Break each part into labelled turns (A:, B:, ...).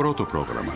A: πρώτο πρόγραμμα.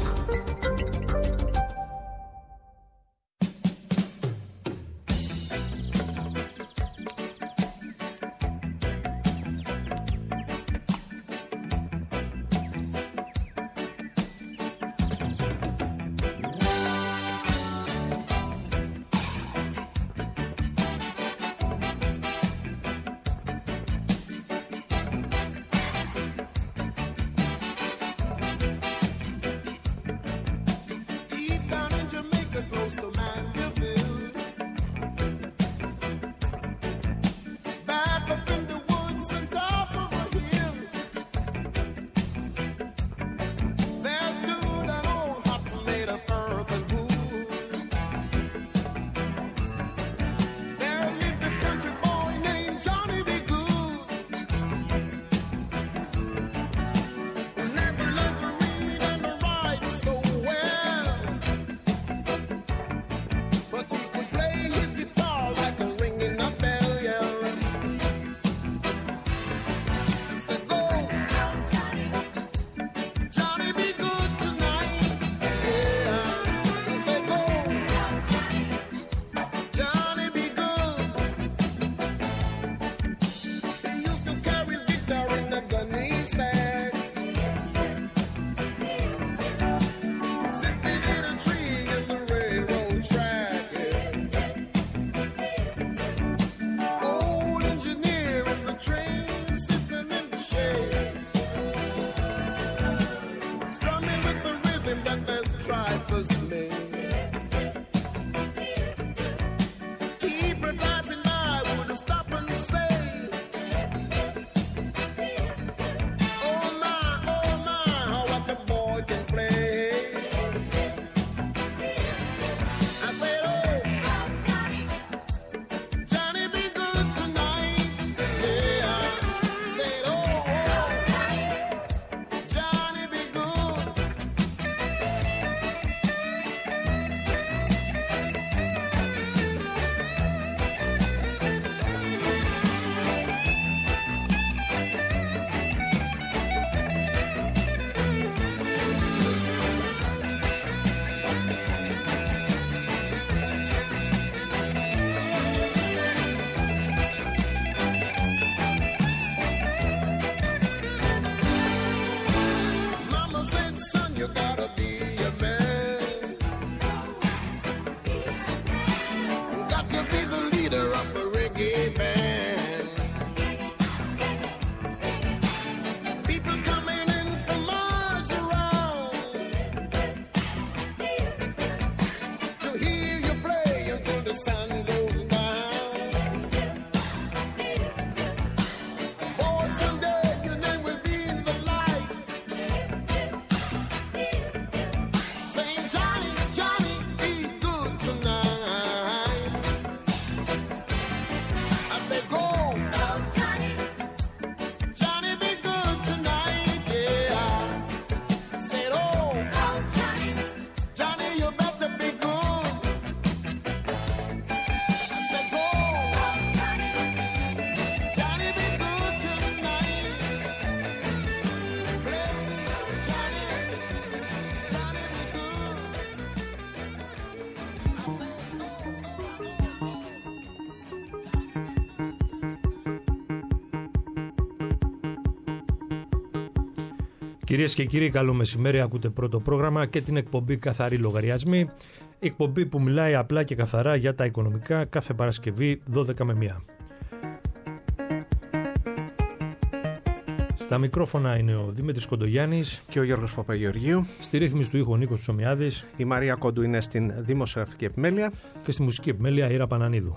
B: Κυρίες και κύριοι, καλό μεσημέρι. Ακούτε πρώτο πρόγραμμα και την εκπομπή Καθαρή Λογαριασμοί. Η εκπομπή που μιλάει απλά και καθαρά για τα οικονομικά κάθε Παρασκευή 12 με 1. Στα μικρόφωνα είναι ο Δημήτρης Κοντογιάννης
C: και ο Γιώργος Παπαγεωργίου.
B: Στη ρύθμιση του ήχου ο Νίκος Ψωμιάδης.
C: Η Μαρία Κόντου είναι στην δημοσιογραφική επιμέλεια.
B: Και στη μουσική επιμέλεια η Ήρα Πανανίδου.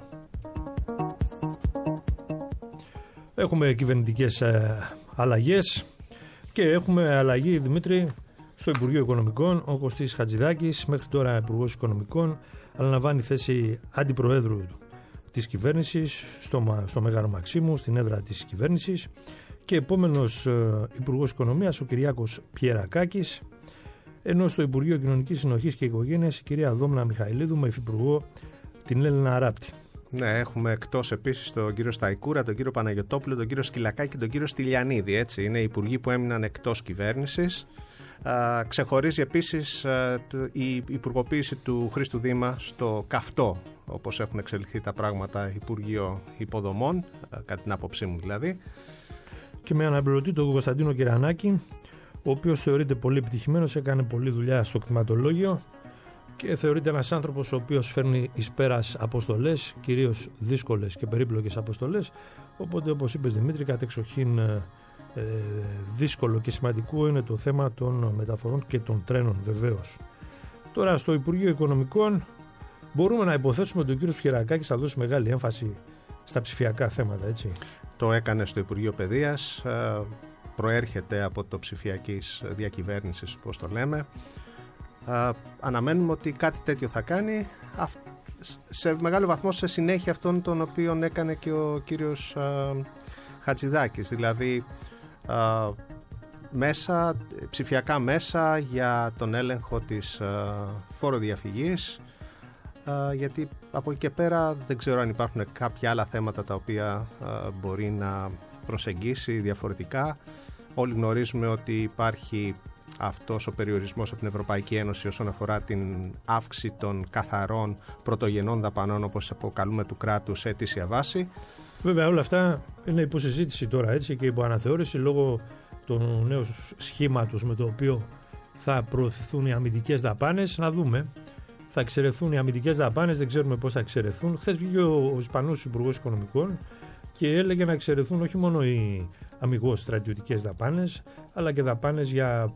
B: Έχουμε κυβερνητικές αλλαγές και έχουμε αλλαγή, Δημήτρη, στο Υπουργείο Οικονομικών. Ο Κωστής Χατζηδάκης, μέχρι τώρα Υπουργός Οικονομικών, αναλαμβάνει θέση αντιπροέδρου της κυβέρνησης στο Μέγαρο Μαξίμου, στην έδρα της κυβέρνησης. Και επόμενος Υπουργός Οικονομίας, ο Κυριάκος Πιερακάκης, ενώ στο Υπουργείο Κοινωνικής Συνοχής και Οικογένειας η κυρία Δόμνα Μιχαηλίδου με υφυπουργό την Έλληνα Αράπτη.
C: Ναι, έχουμε εκτός επίσης τον κύριο Σταϊκούρα, τον κύριο Παναγιωτόπουλο, τον κύριο Σκυλακάκη και τον κύριο Στυλιανίδη. Έτσι, είναι οι υπουργοί που έμειναν εκτός κυβέρνησης. Ξεχωρίζει επίσης η υπουργοποίηση του Χρήστου Δήμα στο καυτό, όπως έχουν εξελιχθεί τα πράγματα, Υπουργείο Υποδομών, κατά την άποψή μου δηλαδή.
B: Και με αναπληρωτή τον Κωνσταντίνο Κυρανάκη, ο οποίος θεωρείται πολύ επιτυχημένος, έκανε πολλή δουλειά στο κτηματολόγιο και θεωρείται ένας άνθρωπος ο οποίος φέρνει εις πέρας αποστολές, κυρίως δύσκολες και περίπλοκες αποστολές. Οπότε, όπως είπες Δημήτρη, κατεξοχήν δύσκολο και σημαντικό είναι το θέμα των μεταφορών και των τρένων βεβαίως. Τώρα στο Υπουργείο Οικονομικών μπορούμε να υποθέσουμε ότι ο κύριος Χερακάκης θα δώσει μεγάλη έμφαση στα ψηφιακά θέματα, έτσι.
C: Το έκανε στο Υπουργείο Παιδείας, προέρχεται από το ψηφιακής διακυβέρνησης, όπως το λέμε. Αναμένουμε ότι κάτι τέτοιο θα κάνει σε μεγάλο βαθμό σε συνέχεια αυτών των οποίων έκανε και ο κύριος Χατζηδάκης, δηλαδή ψηφιακά μέσα για τον έλεγχο της φοροδιαφυγής, γιατί από εκεί και πέρα δεν ξέρω αν υπάρχουν κάποια άλλα θέματα τα οποία μπορεί να προσεγγίσει διαφορετικά. Όλοι γνωρίζουμε ότι υπάρχει αυτός ο περιορισμός από την Ευρωπαϊκή Ένωση όσον αφορά την αύξηση των καθαρών πρωτογενών δαπανών, όπως αποκαλούμε, του κράτους σε αιτήσια βάση.
B: Βέβαια όλα αυτά είναι υποσυζήτηση τώρα, έτσι, και υπό αναθεώρηση λόγω του νέου σχήματος με το οποίο θα προωθηθούν οι αμυντικές δαπάνες. Να δούμε. Θα εξαιρεθούν οι αμυντικές δαπάνες, δεν ξέρουμε πώς θα εξαιρεθούν. Χθες βγήκε ο Ισπανός Υπουργός Οικονομικών και έλεγε να εξαιρεθούν όχι μόνο οι αμιγώς στρατιωτικές δαπάνες, αλλά και δαπάνες για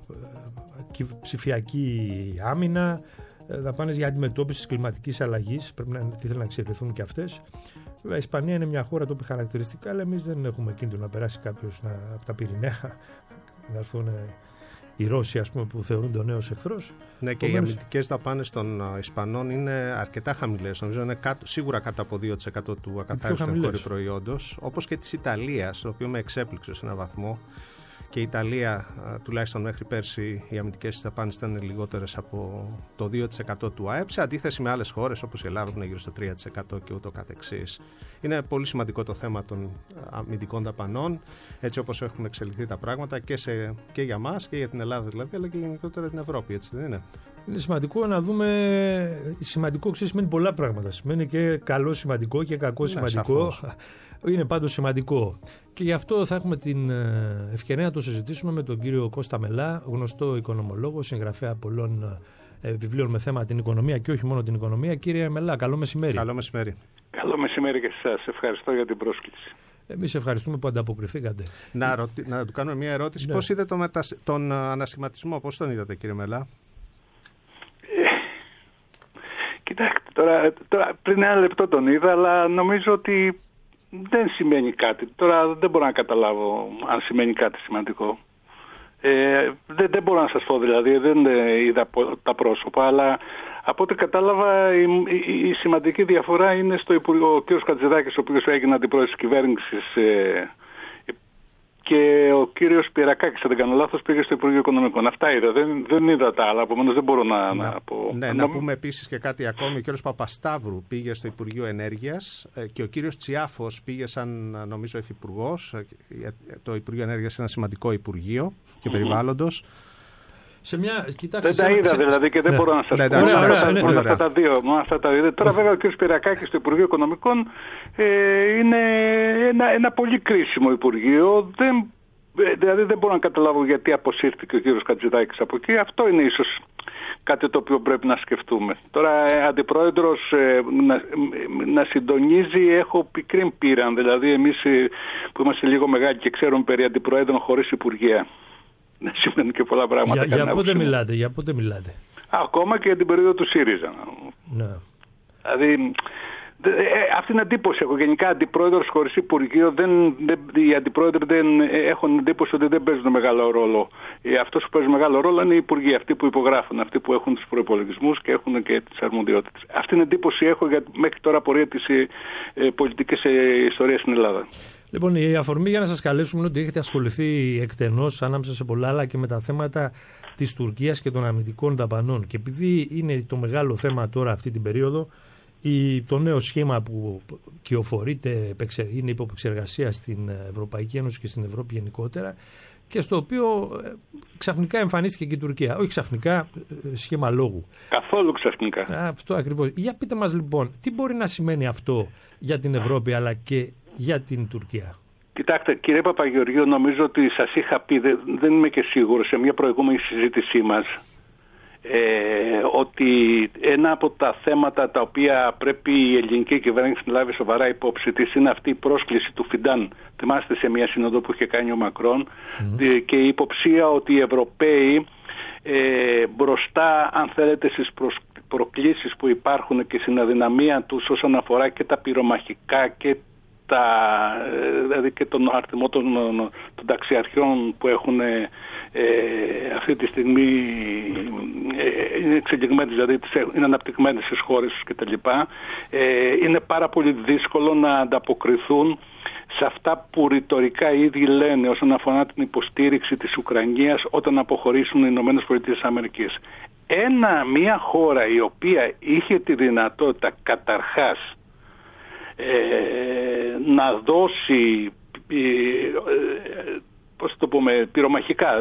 B: ψηφιακή άμυνα, δαπάνες για αντιμετώπιση της κλιματικής αλλαγής. Πρέπει να εξαιρεθούν και αυτές. Βέβαια, η Ισπανία είναι μια χώρα το οποίο χαρακτηριστικά, αλλά εμείς δεν έχουμε κίνδυνο να περάσει κάποιος από τα Πυρηναία, να έρθουν οι Ρώσοι, ας πούμε, που θεωρούνται ο νέος εχθρός.
C: Ναι, και οι αμυντικές δαπάνες των Ισπανών είναι αρκετά χαμηλές. Νομίζω είναι σίγουρα κάτω από 2% του ακαθάριστου εγχώριου προϊόντος, όπως και της Ιταλίας, το οποίο με εξέπληξε σε έναν βαθμό. Και η Ιταλία, τουλάχιστον μέχρι πέρσι, οι αμυντικές δαπάνες ήταν λιγότερες από το 2% του ΑΕΠ, σε αντίθεση με άλλες χώρες όπως η Ελλάδα που είναι γύρω στο 3% και ούτω καθεξής. Είναι πολύ σημαντικό το θέμα των αμυντικών δαπανών, έτσι όπως έχουν εξελιχθεί τα πράγματα και για μας και για την Ελλάδα δηλαδή, αλλά και γενικότερα την Ευρώπη, έτσι δεν είναι?
B: Είναι σημαντικό να δούμε. Σημαντικό σημαίνει πολλά πράγματα. Σημαίνει και καλό σημαντικό και κακό σημαντικό.
C: Σαφώς.
B: Είναι πάντως σημαντικό. Και γι' αυτό θα έχουμε την ευκαιρία να το συζητήσουμε με τον κύριο Κώστα Μελά, γνωστό οικονομολόγο, συγγραφέα πολλών βιβλίων με θέμα την οικονομία και όχι μόνο την οικονομία. Κύριε Μελά, καλό μεσημέρι.
C: Καλό μεσημέρι.
A: Καλό μεσημέρι και σε εσάς. Ευχαριστώ για την πρόσκληση.
B: Εμείς ευχαριστούμε που ανταποκριθήκατε.
C: Να του κάνουμε μια ερώτηση.
B: Ναι.
C: Πώς είδατε τον ανασχηματισμό, πώς τον είδατε, κύριε Μελά?
A: Κοιτάξτε, τώρα πριν ένα λεπτό τον είδα, αλλά νομίζω ότι δεν σημαίνει κάτι. Τώρα δεν μπορώ να καταλάβω αν σημαίνει κάτι σημαντικό. Δεν μπορώ να σας πω δηλαδή, δεν είδα τα πρόσωπα, αλλά από ό,τι κατάλαβα η σημαντική διαφορά είναι στο Υπουργείο. Ο κ. Χατζηδάκης, ο οποίος έγινε αντιπρόεδρος της κυβέρνησης, και ο κύριος Πυρακάκης, αν δεν κάνω λάθος, πήγε στο Υπουργείο Οικονομικών. Αυτά είδα. Δεν είδα τα άλλα, επομένως δεν μπορώ να πω.
C: Ναι, να πούμε επίσης και κάτι ακόμη. Ο κύριος Παπασταύρου πήγε στο Υπουργείο Ενέργειας και ο κύριος Τσιάφος πήγε σαν, νομίζω, υφυπουργός. Το Υπουργείο Ενέργειας είναι ένα σημαντικό υπουργείο και περιβάλλοντος.
A: Δεν τα είδα δηλαδή και δεν μπορώ να σας πω. Αυτά τα δύο. Τώρα βέβαια ο κ. Πυρακάκης στο Υπουργείο Οικονομικών είναι ένα πολύ κρίσιμο υπουργείο. Δηλαδή δεν μπορώ να καταλάβω γιατί αποσύρθηκε ο κ. Χατζηδάκης από εκεί. Αυτό είναι ίσως κάτι το οποίο πρέπει να σκεφτούμε. Τώρα αντιπρόεδρος να συντονίζει, έχω πικρή πείρα. Δηλαδή εμείς που είμαστε λίγο μεγάλοι και ξέρουμε περί αντιπροέδρων χωρίς υπουργεία. Δεν σημαίνει και πολλά πράγματα.
B: Για πότε μιλάτε?
A: Ακόμα και για την περίοδο του ΣΥΡΙΖΑ.
B: Ναι.
A: Δηλαδή αυτή είναι εντύπωση. Έχω γενικά αντιπρόεδρος χωρίς υπουργείο. Οι αντιπρόεδροι έχουν εντύπωση ότι δεν παίζουν μεγάλο ρόλο. Αυτός που παίζει μεγάλο ρόλο είναι οι υπουργοί, αυτοί που υπογράφουν, αυτοί που έχουν τους προϋπολογισμούς και έχουν και τις αρμοδιότητες. Αυτή είναι εντύπωση έχω για μέχρι τώρα πορεία της πολιτικής ιστορίας στην Ελλάδα.
B: Λοιπόν, η αφορμή για να σας καλέσουμε είναι ότι έχετε ασχοληθεί εκτενώς ανάμεσα σε πολλά άλλα και με τα θέματα της Τουρκίας και των αμυντικών δαπανών. Και επειδή είναι το μεγάλο θέμα τώρα αυτή την περίοδο, το νέο σχήμα που κυοφορείται είναι υπό επεξεργασία στην Ευρωπαϊκή Ένωση και στην Ευρώπη γενικότερα και στο οποίο ξαφνικά εμφανίστηκε και η Τουρκία. Όχι ξαφνικά, σχήμα λόγου.
A: Καθόλου ξαφνικά.
B: Αυτό ακριβώς. Για πείτε μας λοιπόν, τι μπορεί να σημαίνει αυτό για την Ευρώπη αλλά και για την Τουρκία?
A: Κοιτάξτε, κύριε Παπαγεωργίου, νομίζω ότι σας είχα πει, δεν είμαι και σίγουρος, σε μια προηγούμενη συζήτησή μας, ότι ένα από τα θέματα τα οποία πρέπει η ελληνική κυβέρνηση να λάβει σοβαρά υπόψη της είναι αυτή η πρόσκληση του Φιντάν. Θυμάστε, σε μια σύνοδο που είχε κάνει ο Μακρόν, και η υποψία ότι οι Ευρωπαίοι μπροστά, αν θέλετε, στις προκλήσεις που υπάρχουν και στην αδυναμία τους όσον αφορά και τα πυρομαχικά και δηλαδή και τον αριθμό των ταξιαρχιών που έχουν αυτή τη στιγμή, είναι εξελιγμένες, δηλαδή είναι αναπτυγμένες στις χώρες τους κτλ. Είναι πάρα πολύ δύσκολο να ανταποκριθούν σε αυτά που ρητορικά οι ίδιοι λένε όσον αφορά την υποστήριξη της Ουκρανίας όταν αποχωρήσουν οι ΗΠΑ. Μια χώρα η οποία είχε τη δυνατότητα καταρχάς να δώσει, πώς το πούμε, πυρομαχικά,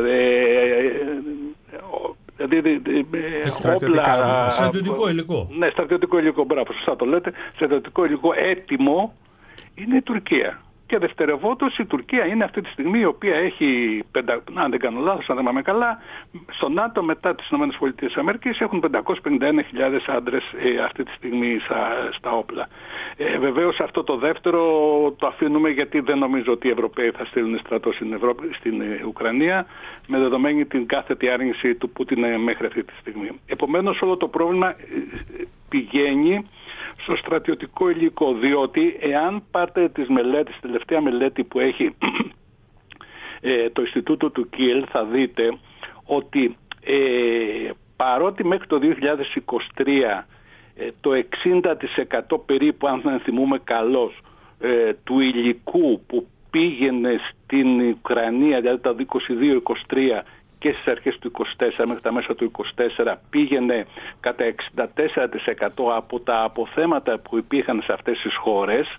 B: όπλα, στρατιωτικό υλικό.
A: Ναι, στρατιωτικό υλικό, μπράβο, σωστά το λέτε, στρατιωτικό υλικό έτοιμο, είναι η Τουρκία. Και δευτερευόντως η Τουρκία είναι αυτή τη στιγμή η οποία έχει, αν δεν κάνω λάθος, αν δεν είμαι καλά, στο ΝΑΤΟ μετά τις ΗΠΑ έχουν 551.000 άντρες αυτή τη στιγμή στα όπλα. Βεβαίως αυτό το δεύτερο το αφήνουμε, γιατί δεν νομίζω ότι οι Ευρωπαίοι θα στείλουν στρατό στην Ουκρανία, με δεδομένη την κάθετη άρνηση του Πούτιν μέχρι αυτή τη στιγμή. Επομένως όλο το πρόβλημα πηγαίνει στο στρατιωτικό υλικό, διότι εάν πάρτε τις μελέτες, τη τελευταία μελέτη που έχει το Ινστιτούτο του Κιέλ, θα δείτε ότι παρότι μέχρι το 2023 το 60% περίπου, αν δεν θυμούμε καλώς, του υλικού που πήγαινε στην Ουκρανία, δηλαδή τα 22-23 και στις αρχές του 24 μέχρι τα μέσα του 24, πήγαινε κατά 64% από τα αποθέματα που υπήρχαν σε αυτές τις χώρες.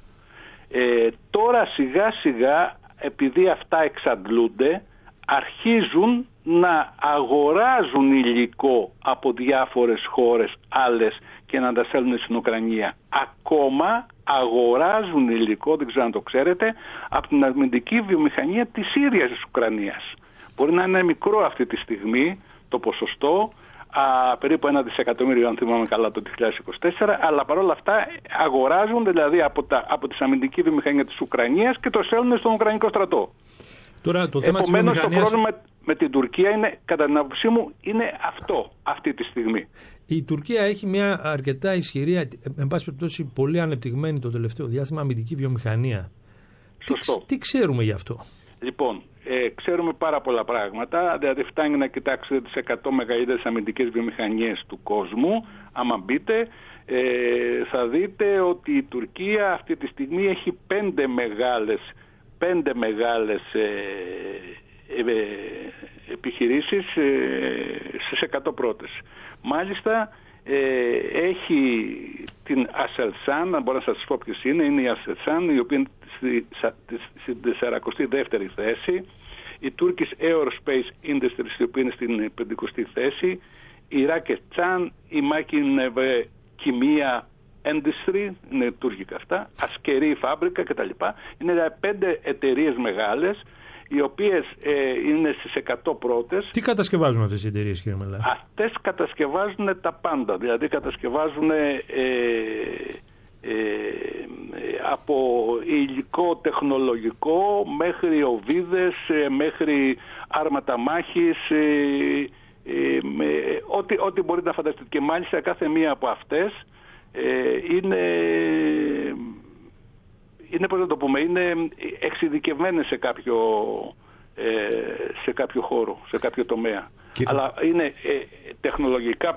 A: Τώρα σιγά σιγά, επειδή αυτά εξαντλούνται, αρχίζουν να αγοράζουν υλικό από διάφορες χώρες άλλες και να τα στέλνουν στην Ουκρανία. Ακόμα αγοράζουν υλικό, δεν ξέρω αν το ξέρετε, από την αμυντική βιομηχανία της ίδιας της Ουκρανίας. Μπορεί να είναι μικρό αυτή τη στιγμή το ποσοστό, περίπου 1 δισεκατομμύριο αν θυμάμαι καλά το 2024, αλλά παρόλα αυτά αγοράζουν δηλαδή από τη αμυντική βιομηχανία της Ουκρανίας και το στέλνουν στον Ουκρανικό στρατό.
B: Τώρα, το θέμα
A: επομένως
B: της βιομηχανίας...
A: το πρόβλημα με την Τουρκία είναι, κατά την άποψή μου, είναι αυτή τη στιγμή.
B: Η Τουρκία έχει μια αρκετά ισχυρή, εν πάση περιπτώσει πολύ ανεπτυγμένη το τελευταίο διάστημα, αμυντική βιομηχανία. Τι ξέρουμε γι' αυτό?
A: Λοιπόν, ξέρουμε πάρα πολλά πράγματα. Δηλαδή φτάνει να κοιτάξετε τις 100 μεγαλύτερες αμυντικές βιομηχανίες του κόσμου. Άμα μπείτε, θα δείτε ότι η Τουρκία αυτή τη στιγμή έχει 5 μεγάλες επιχειρήσεις στις 100 πρώτες. Μάλιστα έχει την Aselsan, αν μπορώ να σας πω ποιος είναι η Aselsan, η οποία είναι στην 42η θέση, η Turkish Aerospace Industries, η οποία είναι στην 50η θέση, η Roketsan, η Makin Kimia Industry, είναι τουρκικά αυτά, Ασκερή Φάμπρικα κτλ. Είναι 5 εταιρείες μεγάλες, οι οποίες είναι στις 100 πρώτες.
B: Τι κατασκευάζουν αυτές οι εταιρείες, κύριε Μελά?
A: Αυτές κατασκευάζουν τα πάντα. Δηλαδή κατασκευάζουν από υλικό τεχνολογικό μέχρι οβίδες, μέχρι άρματα μάχης, ό,τι μπορείτε να φανταστείτε. Και μάλιστα κάθε μία από αυτές είναι, πώς να το πούμε, είναι εξειδικευμένες σε κάποιο χώρο, σε κάποιο τομέα. Αλλά είναι τεχνολογικά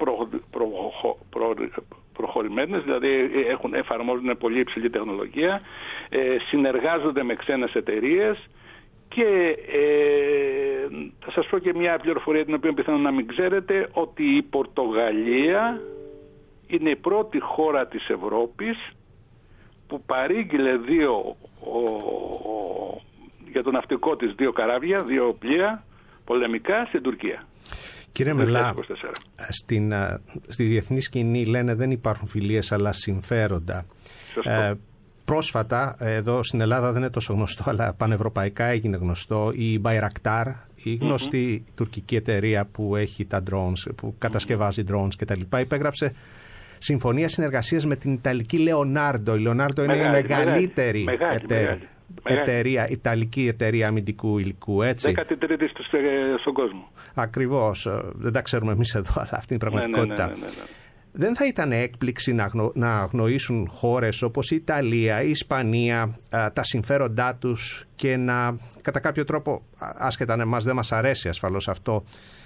A: προχωρημένες, δηλαδή εφαρμόζουν πολύ υψηλή τεχνολογία, συνεργάζονται με ξένες εταιρείες και θα σας πω και μια πληροφορία την οποία πιθανόν να μην ξέρετε, ότι η Πορτογαλία είναι η πρώτη χώρα της Ευρώπης που παρήγγειλε για το ναυτικό της 2 καράβια, 2 πλοία πολεμικά στην Τουρκία.
C: Κύριε Μελά, στη διεθνή σκηνή λένε δεν υπάρχουν φιλίες αλλά συμφέροντα. Πρόσφατα, εδώ στην Ελλάδα δεν είναι τόσο γνωστό, αλλά πανευρωπαϊκά έγινε γνωστό, η Bayraktar, η γνωστή τουρκική εταιρεία που έχει τα drones, που κατασκευάζει drones κτλ., υπέγραψε συμφωνία συνεργασίας με την Ιταλική Leonardo. Η Leonardo είναι η μεγαλύτερη εταιρεία, Ιταλική εταιρεία αμυντικού υλικού, έτσι.
A: 13η στον κόσμο.
C: Ακριβώς. Δεν τα ξέρουμε εμείς εδώ, αλλά αυτή είναι η πραγματικότητα. Ναι. Δεν θα ήταν έκπληξη να αγνοήσουν χώρες όπως η Ιταλία, η Ισπανία, τα συμφέροντά τους και να, κατά κάποιο τρόπο, άσχετα αν εμάς δεν μας αρέσει ασφαλώς αυτό,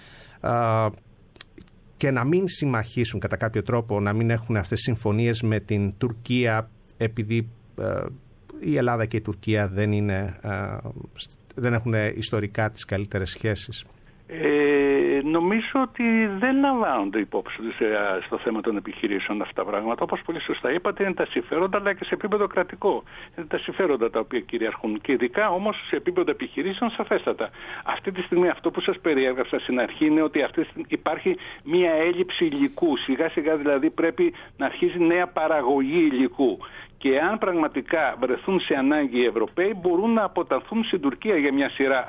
C: και να μην συμμαχήσουν κατά κάποιο τρόπο, να μην έχουν αυτές τις συμφωνίες με την Τουρκία, επειδή η Ελλάδα και η Τουρκία δεν έχουν ιστορικά τις καλύτερες σχέσεις?
A: Νομίζω ότι δεν λαμβάνονται υπόψη στο θέμα των επιχειρήσεων αυτά τα πράγματα. Όπως πολύ σωστά είπατε, είναι τα συμφέροντα, αλλά και σε επίπεδο κρατικό. Είναι τα συμφέροντα τα οποία κυριαρχούν. Και ειδικά όμως σε επίπεδο επιχειρήσεων, σαφέστατα. Αυτή τη στιγμή αυτό που σας περιέγραψα στην αρχή είναι ότι υπάρχει μία έλλειψη υλικού. Σιγά σιγά δηλαδή πρέπει να αρχίζει νέα παραγωγή υλικού. Και αν πραγματικά βρεθούν σε ανάγκη οι Ευρωπαίοι, μπορούν να αποτανθούν στην Τουρκία για μια σειρά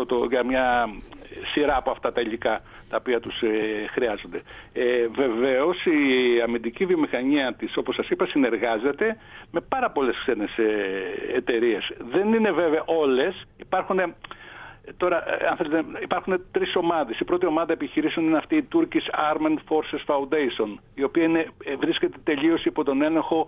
A: από αυτά τα υλικά τα οποία τους χρειάζονται. Βεβαίως η αμυντική βιομηχανία της, όπως σας είπα, συνεργάζεται με πάρα πολλές ξένες εταιρείες. Δεν είναι βέβαια όλες. Υπάρχουν 3 ομάδες. Η πρώτη ομάδα επιχειρήσεων είναι αυτή η Turkish Armed Forces Foundation, η οποία βρίσκεται τελείως υπό τον έλεγχο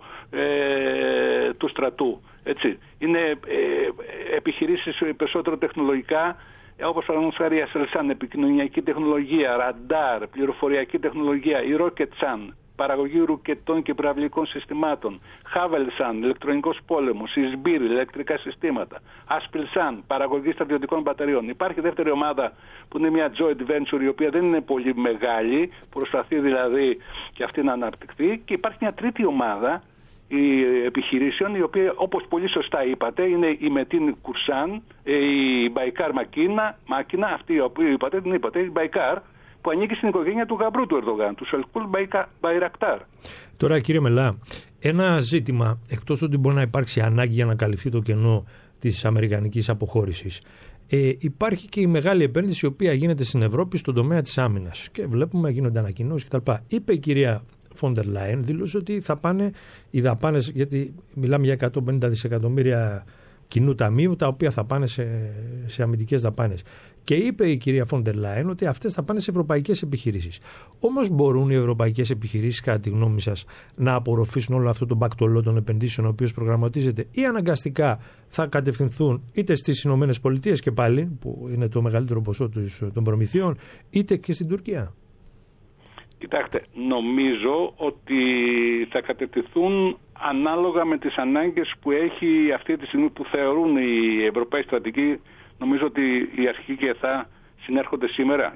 A: του στρατού. Έτσι. Είναι επιχειρήσεις περισσότερο τεχνολογικά, όπως παραδείγματος χάρη η Aselsan, επικοινωνιακή τεχνολογία, ραντάρ, πληροφοριακή τεχνολογία, η Roketsan, παραγωγή ρουκετών και πυραυλικών συστημάτων, Havelsan, ηλεκτρονικός πόλεμος, η Sbir, ηλεκτρικά συστήματα, Aspilsan, παραγωγή στρατιωτικών μπαταριών. Υπάρχει δεύτερη ομάδα που είναι μια joint venture, η οποία δεν είναι πολύ μεγάλη, προσπαθεί δηλαδή και αυτή να αναπτυχθεί, και υπάρχει μια τρίτη ομάδα επιχειρήσεων, η οποία, όπως πολύ σωστά είπατε, είναι η Metin Kursan, η Baykar Makina, αυτή η οποία είπατε, η Baykar, που ανήκει στην οικογένεια του γαμπρού του Ερντογάν, του Σελκούλ Bayraktar.
B: Τώρα, κύριε Μελά, ένα ζήτημα, εκτός ότι μπορεί να υπάρξει ανάγκη για να καλυφθεί το κενό της αμερικανικής αποχώρησης, υπάρχει και η μεγάλη επένδυση η οποία γίνεται στην Ευρώπη στον τομέα της άμυνας. Και βλέπουμε γίνονται ανακοινώσεις κτλ. Είπε η κυρία Φόντερ Λάιεν, δήλωσε ότι θα πάνε οι δαπάνες, γιατί μιλάμε για 150 δισεκατομμύρια κοινού ταμείου, τα οποία θα πάνε σε αμυντικές δαπάνες. Και είπε η κυρία Φόντερ Λάιεν ότι αυτές θα πάνε σε ευρωπαϊκές επιχειρήσεις. Όμως μπορούν οι ευρωπαϊκές επιχειρήσεις, κατά τη γνώμη σας, να απορροφήσουν όλο αυτό το μπακτολό των επενδύσεων ο οποίος προγραμματίζεται, ή αναγκαστικά θα κατευθυνθούν είτε στις Ηνωμένες Πολιτείες και πάλι, που είναι το μεγαλύτερο ποσό των προμηθειών, είτε και στην Τουρκία?
A: Κοιτάξτε, νομίζω ότι θα κατευθυνθούν ανάλογα με τις ανάγκες που έχει αυτή τη στιγμή, που θεωρούν οι Ευρωπαίοι στρατηγοί. Νομίζω ότι οι αρχικοί και θα συνέρχονται σήμερα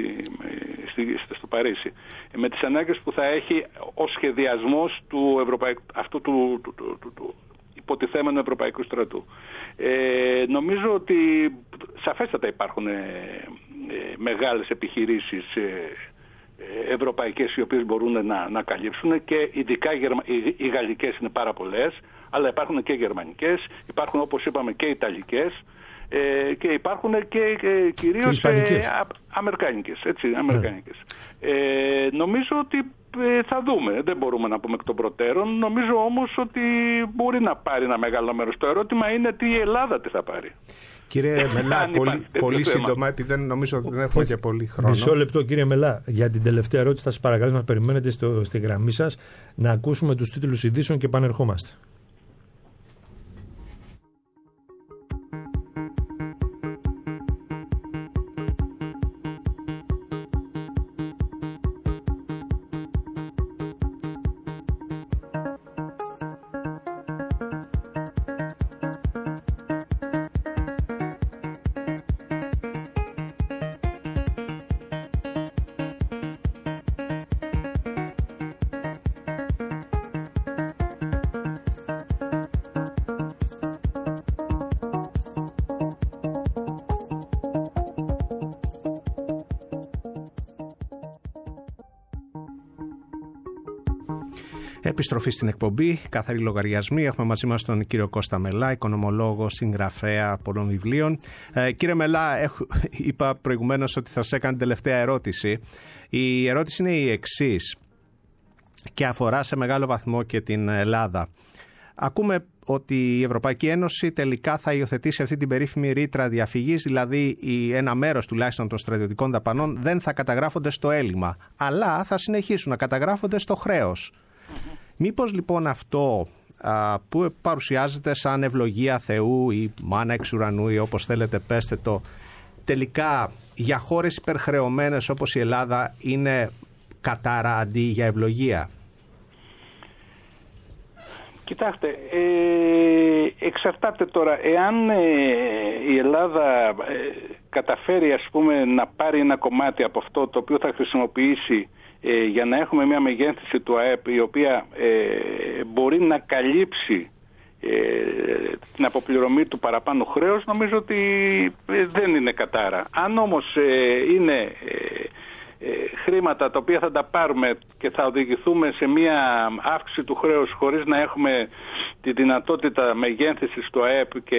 A: στο Παρίσι, με τις ανάγκες που θα έχει ο σχεδιασμός αυτού του υποτιθέμενου ευρωπαϊκού στρατού. Νομίζω ότι σαφέστατα υπάρχουν μεγάλες επιχειρήσεις ευρωπαϊκές οι οποίες μπορούν να καλύψουν, και ειδικά οι γαλλικές είναι πάρα πολλές, αλλά υπάρχουν και γερμανικές, υπάρχουν, όπως είπαμε, και ιταλικές, και υπάρχουν και κυρίως αμερικάνικες. Νομίζω ότι θα δούμε, δεν μπορούμε να πούμε εκ των προτέρων. Νομίζω όμως ότι μπορεί να πάρει ένα μεγάλο μέρος. Το ερώτημα είναι η Ελλάδα τι θα πάρει.
C: Κύριε Μελά, πολύ σύντομα, επειδή δεν νομίζω ότι δεν έχουμε και πολύ χρόνο.
B: Μισό λεπτό, κύριε Μελά, για την τελευταία ερώτηση θα σας παρακαλέσω να περιμένετε στη γραμμή σας, να ακούσουμε τους τίτλους ειδήσεων και επανερχόμαστε.
C: Επιστροφή στην εκπομπή, καθαροί λογαριασμοί. Έχουμε μαζί μας τον κύριο Κώστα Μελά, οικονομολόγο, συγγραφέα πολλών βιβλίων. Κύριε Μελά, είπα προηγουμένως ότι θα σας έκανε τελευταία ερώτηση. Η ερώτηση είναι η εξής και αφορά σε μεγάλο βαθμό και την Ελλάδα. Ακούμε ότι η Ευρωπαϊκή Ένωση τελικά θα υιοθετήσει αυτή την περίφημη ρήτρα διαφυγής, δηλαδή ένα μέρος τουλάχιστον των στρατιωτικών δαπανών δεν θα καταγράφονται στο έλλειμμα, αλλά θα συνεχίσουν να καταγράφονται στο χρέος. Μήπως λοιπόν αυτό που παρουσιάζεται σαν ευλογία Θεού ή μάνα εξ ουρανού ή όπως θέλετε πέστε το, τελικά για χώρες υπερχρεωμένες όπως η Ελλάδα είναι κατάρα αντί για ευλογία?
A: Κοιτάξτε, εξαρτάται τώρα. Εάν η Ελλάδα καταφέρει, ας πούμε, να πάρει ένα κομμάτι από αυτό το οποίο θα χρησιμοποιήσει για να έχουμε μια μεγέθυνση του ΑΕΠ η οποία μπορεί να καλύψει την αποπληρωμή του παραπάνω χρέους, νομίζω ότι δεν είναι κατάρα. Αν όμως είναι χρήματα τα οποία θα τα πάρουμε και θα οδηγηθούμε σε μια αύξηση του χρέους χωρίς να έχουμε τη δυνατότητα μεγέθυνσης του ΑΕΠ, και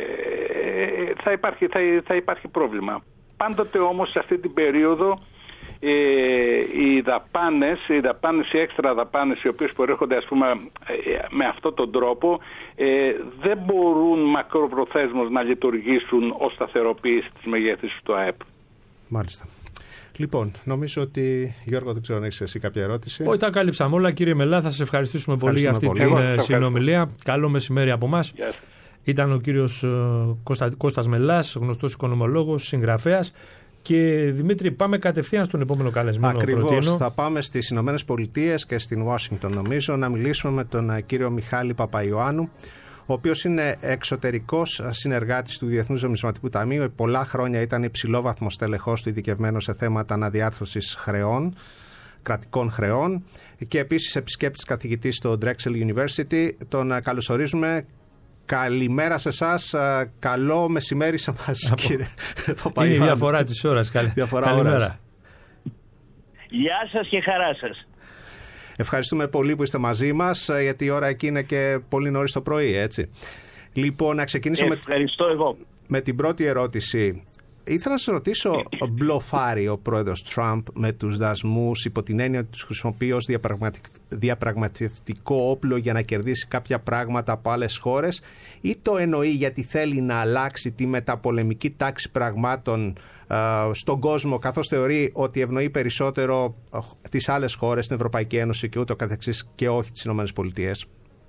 A: θα υπάρχει πρόβλημα. Πάντοτε όμως σε αυτή την περίοδο οι δαπάνες, οι έξτρα δαπάνες οι οποίες προέρχονται, ας πούμε, με αυτόν τον τρόπο δεν μπορούν μακροπροθέσμως να λειτουργήσουν ως σταθεροποίηση της μεγέθυνσης του ΑΕΠ.
C: Μάλιστα. Λοιπόν, νομίζω ότι, Γιώργο, δεν ξέρω αν έχεις εσύ κάποια ερώτηση.
B: Όχι, τα κάλυψαμε όλα. Κύριε Μελά, θα σας ευχαριστήσουμε πολύ για αυτή την συνομιλία. Καλό μεσημέρι από εμάς. Ήταν ο κύριος Κώστας Μελάς, γνωστός οικονομολόγος, συγγραφέας. Και Δημήτρη, πάμε κατευθείαν στον επόμενο καλεσμένο.
C: Ακριβώς, θα πάμε στις Ηνωμένες Πολιτείες και στην Ουάσιγκτον, νομίζω, να μιλήσουμε με τον κύριο Μιχάλη Παπαϊωάννου, ο οποίος είναι εξωτερικός συνεργάτης του Διεθνούς Νομισματικού Ταμείου. Πολλά χρόνια ήταν υψηλόβαθμος τελεχός του, ειδικευμένος σε θέματα αναδιάρθρωσης χρεών, κρατικών χρεών, και επίσης επισκέπτης καθηγητής στο Drexel University. Τον καλωσορίζουμε. Καλημέρα σε εσάς, καλό μεσημέρι σε εμάς, κύριε Παπαϊωάννου.
B: Είναι η διαφορά της ώρας. Καλημέρα.
D: Γεια σας και χαρά σας.
C: Ευχαριστούμε πολύ που είστε μαζί μας, γιατί η ώρα εκεί είναι και πολύ νωρίς το πρωί, έτσι. Λοιπόν, να ξεκινήσω με την πρώτη ερώτηση. Ήθελα να σας ρωτήσω, μπλοφάρει ο πρόεδρος Τραμπ με τους δασμούς υπό την έννοια ότι τους χρησιμοποιεί ως διαπραγματευτικό όπλο για να κερδίσει κάποια πράγματα από άλλες χώρες, ή το εννοεί γιατί θέλει να αλλάξει τη μεταπολεμική τάξη πραγμάτων στον κόσμο, καθώς θεωρεί ότι ευνοεί περισσότερο τις άλλες χώρες, την Ευρωπαϊκή Ένωση και ούτω καθεξής, και όχι τις Ηνωμένες Πολιτείες?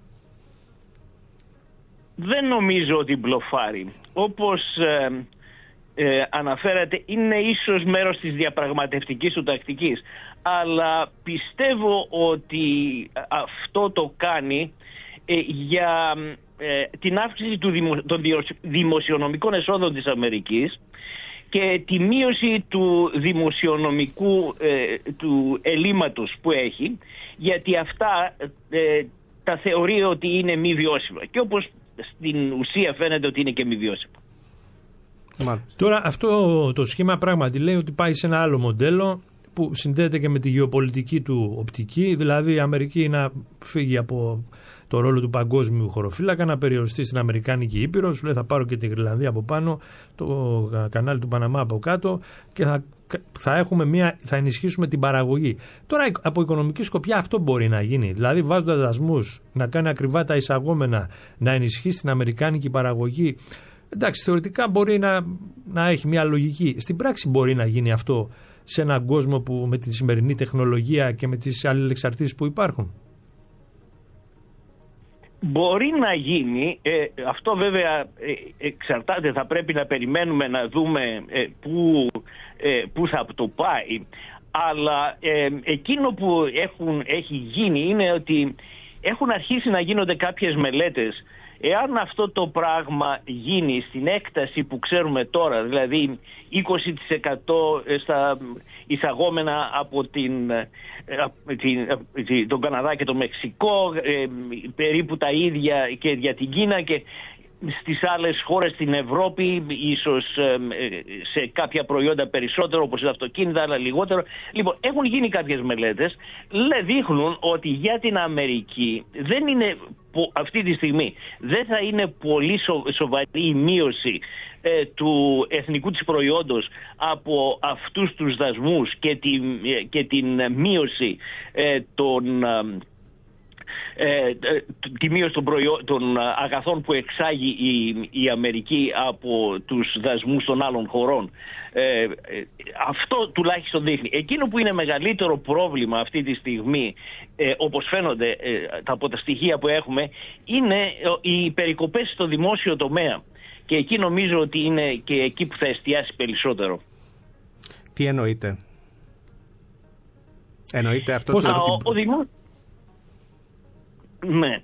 D: Δεν νομίζω ότι μπλοφάρει. Όπως αναφέρατε, είναι ίσως μέρος της διαπραγματευτικής του τακτικής, αλλά πιστεύω ότι αυτό το κάνει για την αύξηση των δημοσιονομικών εσόδων της Αμερικής και τη μείωση του δημοσιονομικού του ελλείμματος που έχει, γιατί αυτά τα θεωρεί ότι είναι μη βιώσιμα, και όπως στην ουσία φαίνεται ότι είναι και μη βιώσιμα.
B: Τώρα αυτό το σχήμα πράγματι λέει ότι πάει σε ένα άλλο μοντέλο που συνδέεται και με τη γεωπολιτική του οπτική, δηλαδή η Αμερική να φύγει από το ρόλο του παγκόσμιου χωροφύλακα, να περιοριστεί στην Αμερικάνικη Ήπειρο, σου λέει θα πάρω και τη Γρυλανδία από πάνω, το κανάλι του Παναμά από κάτω, και θα ενισχύσουμε την παραγωγή. Τώρα από οικονομική σκοπιά αυτό μπορεί να γίνει, δηλαδή βάζοντας δασμούς, να κάνει ακριβά τα εισαγόμενα, να ενισχύσει την αμερικάνικη παραγωγή. Εντάξει, θεωρητικά μπορεί να έχει μια λογική. Στην πράξη μπορεί να γίνει αυτό σε έναν κόσμο που με τη σημερινή τεχνολογία και με τις αλληλεξαρτήσεις που υπάρχουν?
D: Μπορεί να γίνει. Αυτό βέβαια εξαρτάται. Θα πρέπει να περιμένουμε να δούμε πού θα το πάει. Αλλά εκείνο που έχει γίνει είναι ότι έχουν αρχίσει να γίνονται κάποιες μελέτες. Εάν αυτό το πράγμα γίνει στην έκταση που ξέρουμε τώρα, δηλαδή 20% στα εισαγόμενα από τον Καναδά και το Μεξικό, περίπου τα ίδια και για την Κίνα, και στις άλλες χώρες στην Ευρώπη, ίσως σε κάποια προϊόντα περισσότερο, όπως τα αυτοκίνητα, αλλά λιγότερο. Λοιπόν, έχουν γίνει κάποιες μελέτες, δείχνουν ότι για την Αμερική δεν είναι, αυτή τη στιγμή δεν θα είναι πολύ σοβαρή η μείωση του εθνικού της προϊόντος από αυτούς τους δασμούς και την μείωση τη μείωση των αγαθών που εξάγει η Αμερική από τους δασμούς των άλλων χωρών. Αυτό τουλάχιστον δείχνει. Εκείνο που είναι μεγαλύτερο πρόβλημα αυτή τη στιγμή, όπως φαίνονται από τα στοιχεία που έχουμε, είναι οι περικοπές στο δημόσιο τομέα. Και εκεί νομίζω ότι είναι και εκεί που θα εστιάσει περισσότερο.
C: Τι εννοείται? Εννοείται αυτό
D: Ναι.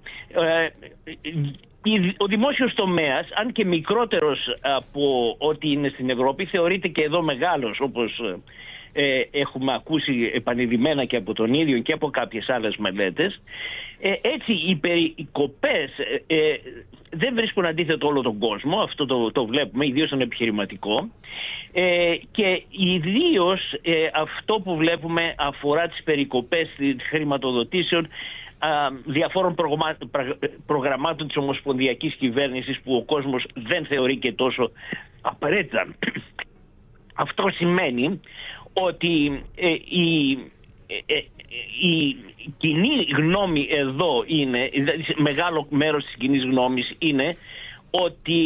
D: Ο δημόσιος τομέας, αν και μικρότερος από ό,τι είναι στην Ευρώπη, θεωρείται και εδώ μεγάλος, όπως έχουμε ακούσει επανειλημμένα και από τον ίδιο και από κάποιες άλλες μελέτες. Έτσι οι περικοπές δεν βρίσκουν αντίθετο όλο τον κόσμο, αυτό το βλέπουμε, ιδίως στον επιχειρηματικό, και ιδίως αυτό που βλέπουμε αφορά τις περικοπές χρηματοδοτήσεων διαφόρων προγραμμάτων της ομοσπονδιακής κυβέρνησης που ο κόσμος δεν θεωρεί και τόσο απαραίτητα. Αυτό σημαίνει ότι η κοινή γνώμη εδώ είναι, μεγάλο μέρος της κοινής γνώμης είναι ότι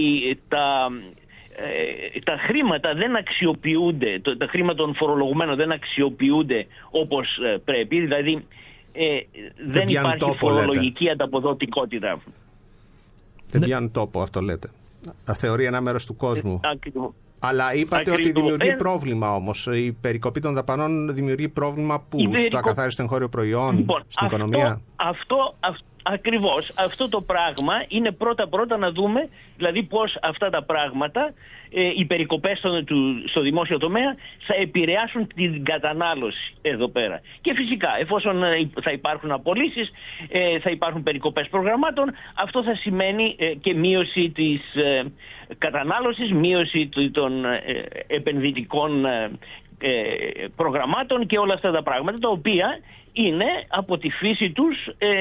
D: τα χρήματα δεν αξιοποιούνται, τα χρήματα των φορολογουμένων δεν αξιοποιούνται όπως πρέπει, δηλαδή δεν υπάρχει φορολογική ανταποδοτικότητα.
C: Δεν πιάνουν τόπο, αυτό λέτε. Θεωρεί ένα μέρος του κόσμου. Αλλά είπατε ότι δημιουργεί πρόβλημα όμως. Η περικοπή των δαπανών δημιουργεί πρόβλημα που στο ακαθάριστο εγχώριο προϊόν, λοιπόν, στην οικονομία.
D: Ακριβώς. Αυτό το πράγμα είναι πρώτα να δούμε, δηλαδή πώς αυτά τα πράγματα, οι περικοπές στο δημόσιο τομέα θα επηρεάσουν την κατανάλωση εδώ πέρα. Και φυσικά, εφόσον θα υπάρχουν απολύσεις, θα υπάρχουν περικοπές προγραμμάτων, αυτό θα σημαίνει και μείωση της κατανάλωσης, μείωση των επενδυτικών προγραμμάτων και όλα αυτά τα πράγματα, τα οποία είναι από τη φύση τους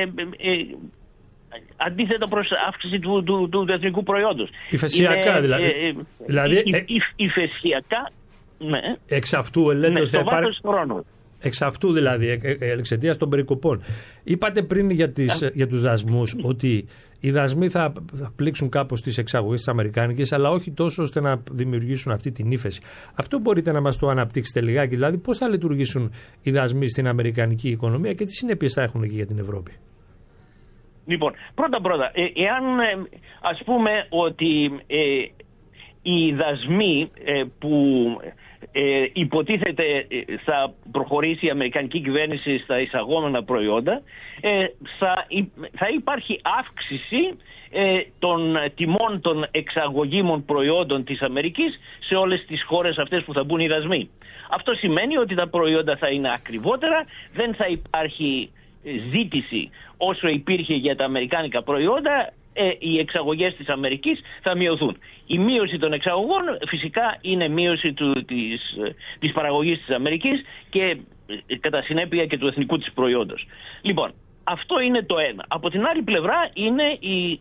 D: αντίθετα προς αύξηση του εθνικού προϊόντος.
B: Υφεσιακά δηλαδή.
D: Υφεσιακά, ναι.
B: Εξ αυτού λέτε ότι
D: θα υπάρχει χρόνο.
B: Εξ αυτού δηλαδή, εξαιτίας των περικοπών. Είπατε πριν για τους δασμούς ότι οι δασμοί θα πλήξουν κάπως τις εξαγωγές της αμερικάνικες, αλλά όχι τόσο ώστε να δημιουργήσουν αυτή την ύφεση. Αυτό μπορείτε να μας το αναπτύξετε λιγάκι, δηλαδή πώς θα λειτουργήσουν οι δασμοί στην αμερικανική οικονομία και τι συνέπειες θα έχουν εκεί για την Ευρώπη?
D: Λοιπόν, πρώτα, εάν ας πούμε ότι οι δασμοί που υποτίθεται θα προχωρήσει η αμερικανική κυβέρνηση στα εισαγόμενα προϊόντα, θα υπάρχει αύξηση των τιμών των εξαγωγήμων προϊόντων της Αμερικής σε όλες τις χώρες αυτές που θα μπουν οι δασμοί. Αυτό σημαίνει ότι τα προϊόντα θα είναι ακριβότερα, δεν θα υπάρχει ζήτηση όσο υπήρχε για τα αμερικάνικα προϊόντα, οι εξαγωγές της Αμερικής θα μειωθούν. Η μείωση των εξαγωγών φυσικά είναι μείωση της παραγωγής της Αμερικής και κατά συνέπεια και του εθνικού της προϊόντος. Λοιπόν, αυτό είναι το ένα. Από την άλλη πλευρά είναι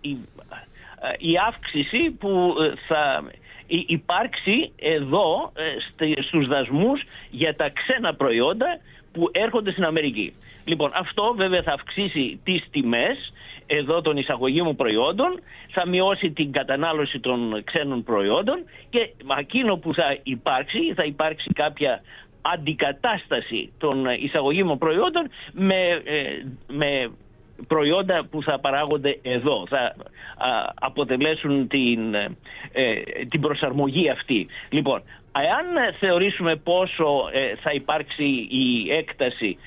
D: η αύξηση που θα υπάρξει εδώ στους δασμούς για τα ξένα προϊόντα που έρχονται στην Αμερική. Λοιπόν, αυτό βέβαια θα αυξήσει τις τιμές εδώ των εισαγωγήμων προϊόντων, θα μειώσει την κατανάλωση των ξένων προϊόντων και εκείνο που θα υπάρξει κάποια αντικατάσταση των εισαγωγήμων προϊόντων με προϊόντα που θα παράγονται εδώ, θα αποτελέσουν την προσαρμογή αυτή. Λοιπόν, αν θεωρήσουμε πόσο θα υπάρξει η έκταση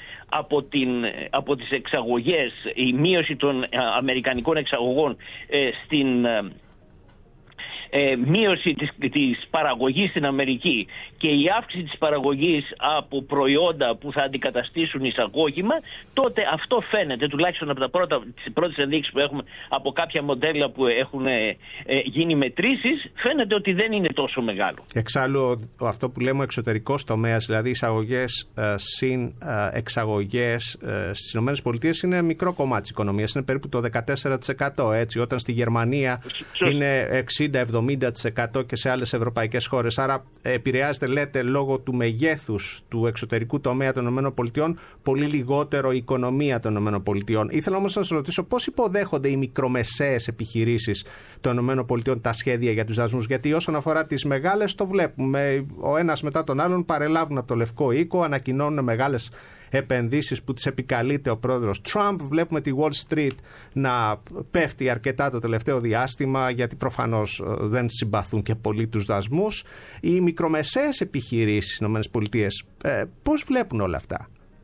D: από τις εξαγωγές, η μείωση των αμερικανικών εξαγωγών μείωση της παραγωγής στην Αμερική και η αύξηση της παραγωγής από προϊόντα που θα αντικαταστήσουν εισαγώγημα, τότε αυτό φαίνεται, τουλάχιστον από τις πρώτες ενδείξεις που έχουμε από κάποια μοντέλα που έχουν γίνει μετρήσεις, φαίνεται ότι δεν είναι τόσο μεγάλο.
C: Εξάλλου, αυτό που λέμε ο εξωτερικός τομέας, δηλαδή εισαγωγές συν εξαγωγές στις ΗΠΑ, είναι μικρό κομμάτι της οικονομίας, είναι περίπου το 14%. Έτσι, όταν στη Γερμανία είναι 60-70% και σε άλλες ευρωπαϊκές χώρες. Άρα επηρεάζεται, λέτε, λόγω του μεγέθους του εξωτερικού τομέα των ΗΠΑ πολύ λιγότερο η οικονομία των ΗΠΑ. Ήθελα όμως να σας ρωτήσω πώς υποδέχονται οι μικρομεσαίες επιχειρήσεις των ΗΠΑ τα σχέδια για τους δασμούς, γιατί όσον αφορά τις μεγάλες το βλέπουμε, ο ένας μετά τον άλλον παρελάβουν από το Λευκό Οίκο, ανακοινώνουν μεγάλες επενδύσεις που τις επικαλείται ο πρόεδρος Τραμπ. Βλέπουμε τη Wall Street να πέφτει αρκετά το τελευταίο διάστημα, γιατί προφανώς δεν συμπαθούν και πολύ τους δασμούς. Οι μικρομεσαίες επιχειρήσεις στις ΗΠΑ πώς βλέπουν όλα αυτά?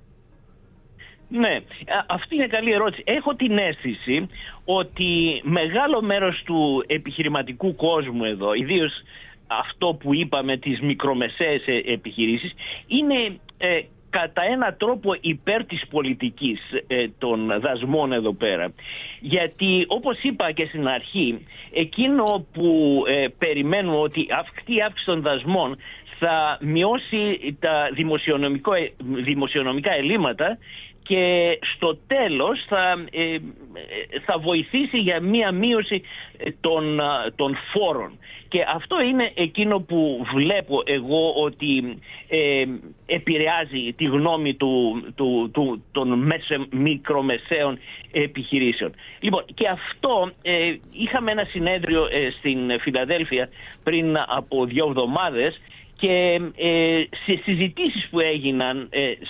D: Ναι, αυτή είναι καλή ερώτηση. Έχω την αίσθηση ότι μεγάλο μέρος του επιχειρηματικού κόσμου εδώ, ιδίως αυτό που είπαμε, τις μικρομεσαίες επιχειρήσεις, είναι κατά ένα τρόπο υπέρ της πολιτικής των δασμών εδώ πέρα. Γιατί όπως είπα και στην αρχή, εκείνο που περιμένουμε ότι αυτή η αύξηση των δασμών θα μειώσει τα δημοσιονομικά ελλείμματα και στο τέλος θα βοηθήσει για μία μείωση των φόρων. Και αυτό είναι εκείνο που βλέπω εγώ ότι επηρεάζει τη γνώμη των μικρομεσαίων επιχειρήσεων. Λοιπόν, και αυτό είχαμε ένα συνέδριο στην Φιλαδέλφια πριν από 2 εβδομάδες, και σε συζητήσεις που έγιναν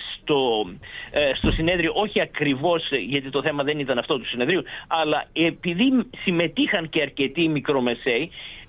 D: στο συνέδριο, όχι ακριβώς γιατί το θέμα δεν ήταν αυτό του συνεδρίου, αλλά επειδή συμμετείχαν και αρκετοί μικρομεσαίοι,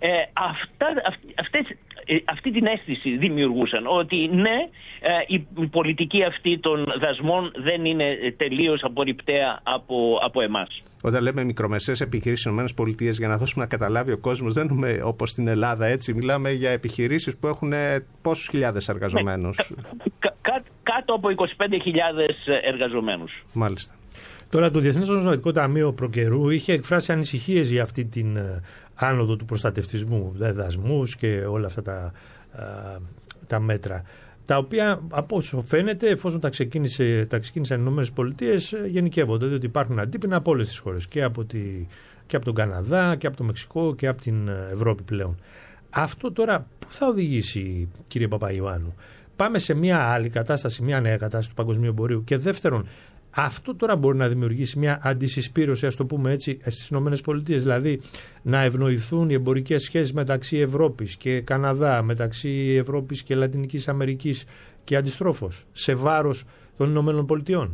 D: αυτή την αίσθηση δημιουργούσαν ότι ναι, η πολιτική αυτή των δασμών δεν είναι τελείως απορριπταία από εμάς.
C: Όταν λέμε μικρομεσαίες επιχειρήσεις στις ΗΠΑ, για να δώσουμε να καταλάβει ο κόσμος, δεν είναι όπως στην Ελλάδα, έτσι. Μιλάμε για επιχειρήσεις που έχουν πόσους χιλιάδες εργαζομένους?
D: Κάτω από 25.000 εργαζομένους.
C: Μάλιστα.
B: Τώρα, το Διεθνές Νομισματικό Ταμείο προκαιρού είχε εκφράσει ανησυχίες για αυτή την άνοδο του προστατευτισμού, δηλαδή δασμούς και όλα αυτά τα μέτρα, τα οποία από όσο φαίνεται, εφόσον τα ξεκίνησαν οι ΗΠΑ, γενικεύονται, διότι υπάρχουν αντίπεινα από όλες τις χώρες, και από τον Καναδά και από το Μεξικό και από την Ευρώπη πλέον. Αυτό τώρα πού θα οδηγήσει, κύριε Παπαϊωάννου? Πάμε σε μια άλλη κατάσταση, μια νέα κατάσταση του παγκοσμίου εμπορίου? Και δεύτερον, αυτό τώρα μπορεί να δημιουργήσει μια αντισυσπήρωση, ας το πούμε έτσι, στις ΗΠΑ, δηλαδή να ευνοηθούν οι εμπορικές σχέσεις μεταξύ Ευρώπης και Καναδά, μεταξύ Ευρώπης και Λατινικής Αμερικής και αντιστρόφως, σε βάρος των ΗΠΑ.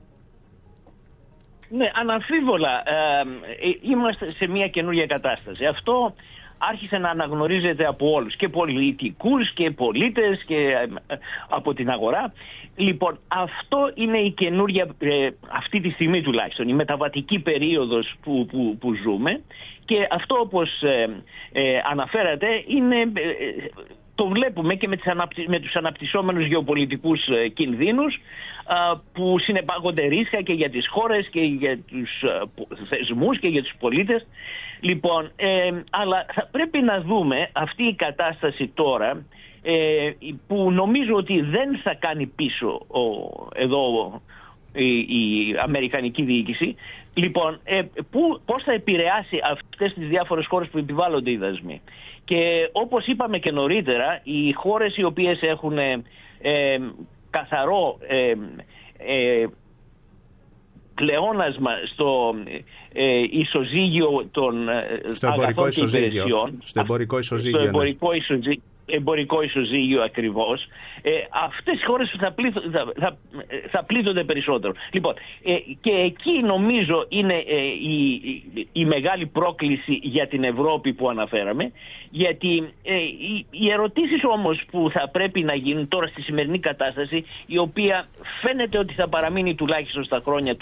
D: Ναι, αναμφίβολα είμαστε σε μια καινούργια κατάσταση. Αυτό άρχισε να αναγνωρίζεται από όλους, και πολιτικούς και πολίτες και από την αγορά. Λοιπόν, αυτό είναι η καινούργια, αυτή τη στιγμή τουλάχιστον, η μεταβατική περίοδος που ζούμε, και αυτό, όπως αναφέρατε, είναι, το βλέπουμε και με τους αναπτυσσόμενους γεωπολιτικούς κινδύνους που συνεπάγονται ρίσκα και για τις χώρες και για τους θεσμούς και για τους πολίτες. Λοιπόν, αλλά θα πρέπει να δούμε αυτή η κατάσταση τώρα, που νομίζω ότι δεν θα κάνει πίσω εδώ η αμερικανική διοίκηση. Λοιπόν, πώς θα επηρεάσει αυτές τις διάφορες χώρες που επιβάλλονται οι δασμοί? Και όπως είπαμε και νωρίτερα, οι χώρες οι οποίες έχουν καθαρό πλεόνασμα στο ισοζύγιο των αγαθών και υπηρεσιών,
C: στο εμπορικό ισοζύγιο,
D: εμπορικό ισοζύγιο ακριβώς, αυτές οι χώρες θα πλήττονται περισσότερο. Λοιπόν, και εκεί νομίζω είναι η μεγάλη πρόκληση για την Ευρώπη που αναφέραμε, γιατί οι ερωτήσεις όμως που θα πρέπει να γίνουν τώρα στη σημερινή κατάσταση, η οποία φαίνεται ότι θα παραμείνει τουλάχιστον στα χρόνια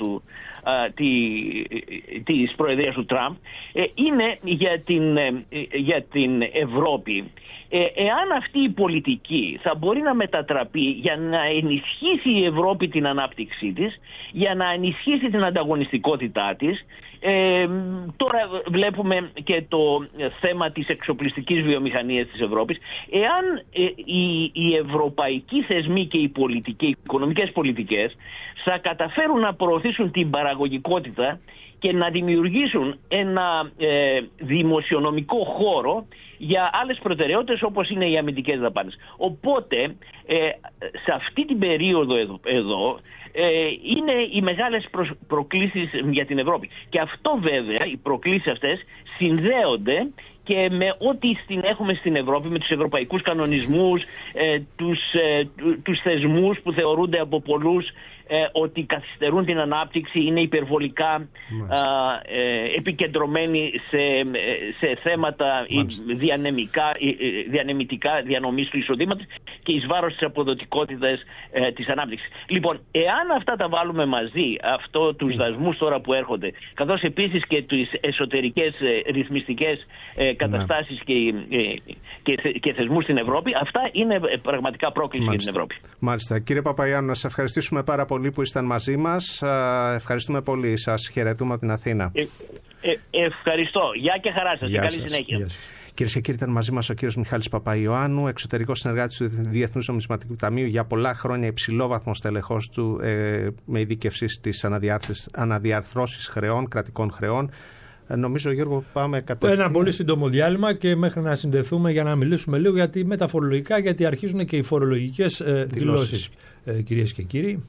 D: της προεδρίας του Τραμπ, είναι για την Ευρώπη. Εάν αυτή η πολιτική θα μπορεί να μετατραπεί για να ενισχύσει η Ευρώπη την ανάπτυξή της, για να ενισχύσει την ανταγωνιστικότητά της, τώρα βλέπουμε και το θέμα της εξοπλιστικής βιομηχανίας της Ευρώπης. Εάν οι ευρωπαϊκοί θεσμοί και οι οικονομικές πολιτικές θα καταφέρουν να προωθήσουν την παραγωγικότητα και να δημιουργήσουν ένα δημοσιονομικό χώρο για άλλες προτεραιότητες όπως είναι οι αμυντικές δαπάνες. Οπότε σε αυτή την περίοδο εδώ είναι οι μεγάλες προκλήσεις για την Ευρώπη. Και αυτό βέβαια, οι προκλήσεις αυτές συνδέονται και με ό,τι έχουμε στην Ευρώπη, με τους ευρωπαϊκούς κανονισμούς, τους θεσμούς που θεωρούνται από πολλούς ότι καθυστερούν την ανάπτυξη, είναι υπερβολικά επικεντρωμένοι σε θέματα διανεμητικά, διανομής του εισοδήματος και εις βάρος της αποδοτικότητας της ανάπτυξης. Λοιπόν, εάν αυτά τα βάλουμε μαζί, τους δασμούς τώρα που έρχονται, καθώς επίσης και τις εσωτερικές ρυθμιστικές καταστάσεις και θεσμούς στην Ευρώπη, αυτά είναι πραγματικά πρόκληση για την Ευρώπη.
C: Μάλιστα. Κύριε Παπαϊάννου, να σας ευχαριστήσουμε πάρα πολύ που ήσταν μαζί μας. Ευχαριστούμε πολύ. Σας χαιρετούμε από την Αθήνα.
D: Ευχαριστώ. Γεια και χαρά σας. Και καλή συνέχεια.
C: Κυρίες και κύριοι, ήταν μαζί μας ο κύριος Μιχάλης Παπαϊωάννου, εξωτερικός συνεργάτης του Διεθνούς Νομισματικού Ταμείου, για πολλά χρόνια υψηλόβαθμος τελεχός του με ειδίκευση στις αναδιαρθρώσεις χρεών, κρατικών χρεών. Νομίζω, Γιώργο, πάμε κατευθείαν.
B: Ένα πολύ σύντομο διάλειμμα και μέχρι να συνδεθούμε για να μιλήσουμε λίγο με τα φορολογικά, γιατί αρχίζουν και οι φορολογικές δηλώσεις, κυρίες και κύριοι.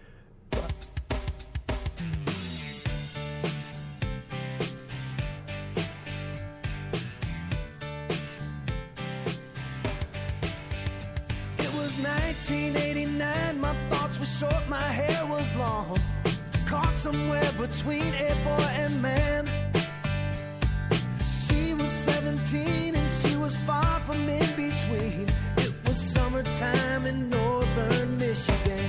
E: Somewhere between a boy and man. She was 17 and she was far from in between. It was summertime in northern Michigan.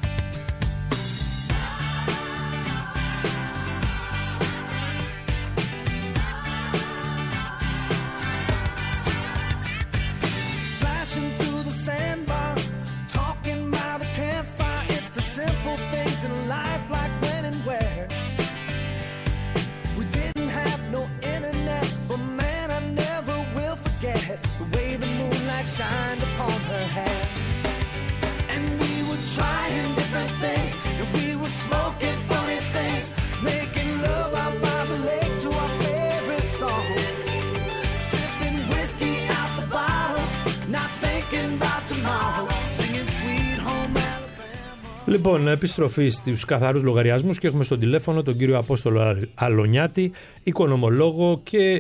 E: Splashing through the sandbar, talking by the campfire. It's the simple things in life, like where we didn't have no internet, but man, I never will forget the way the moonlight shined upon her hair. And we were trying different things, and we were smoking funny things, making love out by the lake to our favorite song, sipping whiskey out the bottle, not thinking about tomorrow, singing Sweet Home Alabama.
B: Λοιπόν, επιστροφή στους καθαρούς λογαριασμούς και έχουμε στο τηλέφωνο τον κύριο Απόστολο Αλονιάτη, οικονομολόγο και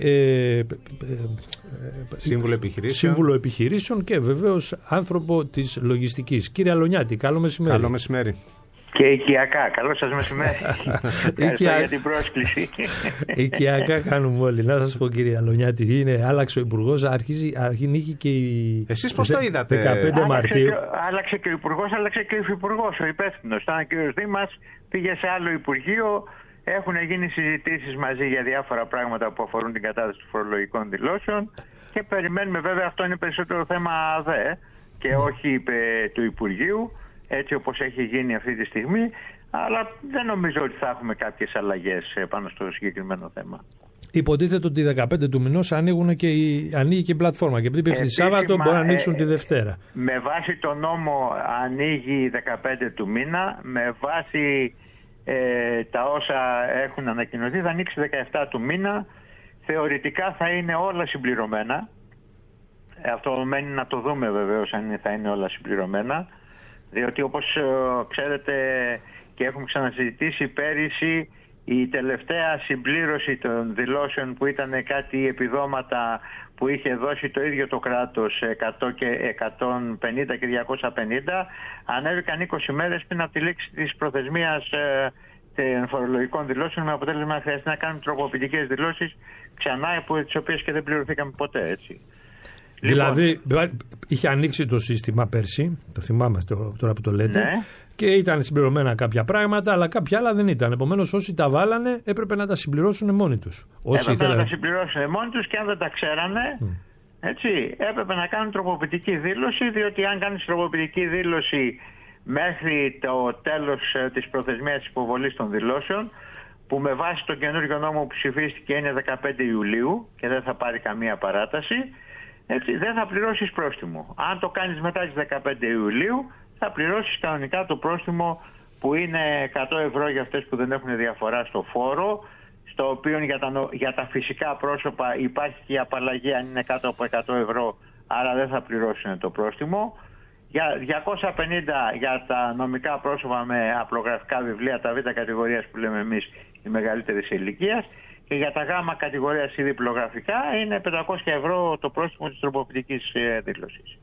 B: σύμβουλο επιχειρήσεων και βεβαίως άνθρωπο της λογιστικής. Κύριε Αλονιάτη, καλό μεσημέρι.
C: Καλό μεσημέρι.
F: Και οικιακά. Καλό σας μεσημέρι. Ευχαριστώ για την πρόσκληση.
B: Οικιακά κάνουμε όλοι. Να σας πω, κύριε Αλονιάτη, άλλαξε ο Υπουργός, αρχινήχη και η...
C: Εσείς πώς το είδατε?
B: 15 Μαρτίου.
F: Άλλαξε και ο Υπουργός, άλλαξε και ο Υφυπουργός, ο υπεύθυνος. Ήταν ο κύριος Δήμας, πήγε σε άλλο Υπουργείο. Έχουν γίνει συζητήσεις μαζί για διάφορα πράγματα που αφορούν την κατάσταση των φορολογικών δηλώσεων και περιμένουμε, βέβαια, αυτό είναι περισσότερο θέμα ΑΔΕ και όχι του Υπουργείου, έτσι όπως έχει γίνει αυτή τη στιγμή, αλλά δεν νομίζω ότι θα έχουμε κάποιες αλλαγές πάνω στο συγκεκριμένο θέμα.
B: Υποτίθεται ότι 15 του μηνός ανοίγει και η πλατφόρμα και επειδή πέφτει Σάββατο μπορεί να ανοίξουν τη Δευτέρα.
F: Με βάση το νόμο ανοίγει 15 του μήνα, με βάση τα όσα έχουν ανακοινωθεί θα ανοίξει 17 του μήνα. Θεωρητικά θα είναι όλα συμπληρωμένα. Αυτό μένει να το δούμε βεβαίως αν θα είναι όλα συμπληρωμένα. Διότι όπως ξέρετε και έχουμε ξανασυζητήσει, πέρυσι η τελευταία συμπλήρωση των δηλώσεων που ήταν κάτι επιδόματα που είχε δώσει το ίδιο το κράτος 100 και 150 και 250, ανέβηκαν 20 μέρες πριν από τη λήξη της προθεσμίας των φορολογικών δηλώσεων, με αποτέλεσμα να χρειαστεί να κάνουμε τροποποιητικές δηλώσεις ξανά, από τις οποίες και δεν πληρωθήκαμε ποτέ, έτσι.
B: Δηλαδή είχε ανοίξει το σύστημα πέρσι, το θυμάμαστε τώρα που το λέτε, ναι, και ήταν συμπληρωμένα κάποια πράγματα, αλλά κάποια άλλα δεν ήταν. Επομένως, όσοι τα βάλανε έπρεπε να τα συμπληρώσουν μόνοι τους.
F: Έπρεπε να τα συμπληρώσουν μόνοι τους, και αν δεν τα ξέρανε, έτσι, έπρεπε να κάνουν τροποποιητική δήλωση, διότι αν κάνεις τροποποιητική δήλωση μέχρι το τέλος της προθεσμίας της υποβολής των δηλώσεων, που με βάση τον καινούργιο νόμο που ψηφίστηκε είναι 15 Ιουλίου και δεν θα πάρει καμία παράταση, έτσι, δεν θα πληρώσεις πρόστιμο. Αν το κάνεις μετά τις 15 Ιουλίου, θα πληρώσεις κανονικά το πρόστιμο, που είναι 100 ευρώ για αυτές που δεν έχουν διαφορά στο φόρο, στο οποίο για τα φυσικά πρόσωπα υπάρχει και η απαλλαγή αν είναι κάτω από 100 ευρώ, άρα δεν θα πληρώσουν το πρόστιμο. Για 250 για τα νομικά πρόσωπα με απλογραφικά βιβλία, τα β' κατηγορίας που λέμε εμείς, η μεγαλύτερη ηλικίας, και για τα γ' κατηγορίας ή διπλογραφικά είναι 500 ευρώ το πρόστιμο της τροποποιητικής δήλωσης.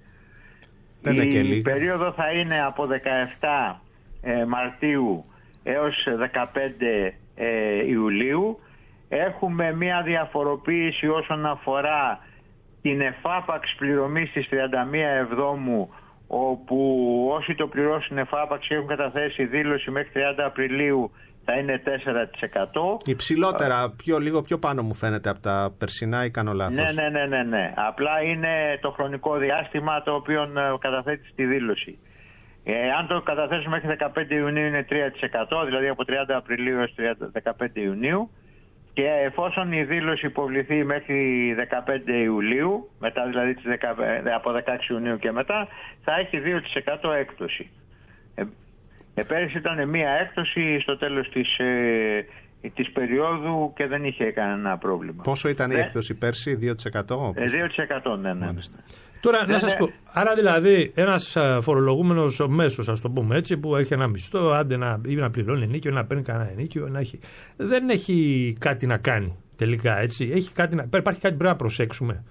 F: Η περίοδο θα είναι από 17 Μαρτίου έως 15 Ιουλίου. Έχουμε μια διαφοροποίηση όσον αφορά την εφάπαξ πληρωμή στις 31 Εβδόμου, όπου όσοι το πληρώσουν εφάπαξ και έχουν καταθέσει δήλωση μέχρι 30 Απριλίου θα είναι 4%.
C: Υψηλότερα, λίγο πιο πάνω μου φαίνεται από τα περσινά, ή κάνω λάθος?
F: Ναι. Απλά είναι το χρονικό διάστημα το οποίο καταθέτει τη δήλωση. Αν το καταθέσουμε μέχρι 15 Ιουνίου είναι 3%, δηλαδή από 30 Απριλίου έως 15 Ιουνίου. Και εφόσον η δήλωση υποβληθεί μέχρι 15 Ιουλίου, μετά δηλαδή από 16 Ιουνίου και μετά, θα έχει 2% έκπτωση. Πέρυσι ήταν μία έκπτωση στο τέλος της περίοδου και δεν είχε κανένα πρόβλημα.
C: Πόσο ήταν η έκπτωση πέρσι, 2%?
F: 2%, ναι.
B: Τώρα να σας πω, άρα δηλαδή ένας φορολογούμενος μέσος, ας το πούμε έτσι, που έχει ένα μισθό, άντε να πληρώνει ενίκιο, να παίρνει κανένα ενίκιο, δεν έχει κάτι να κάνει τελικά, έτσι. Υπάρχει κάτι που πρέπει να προσέξουμε?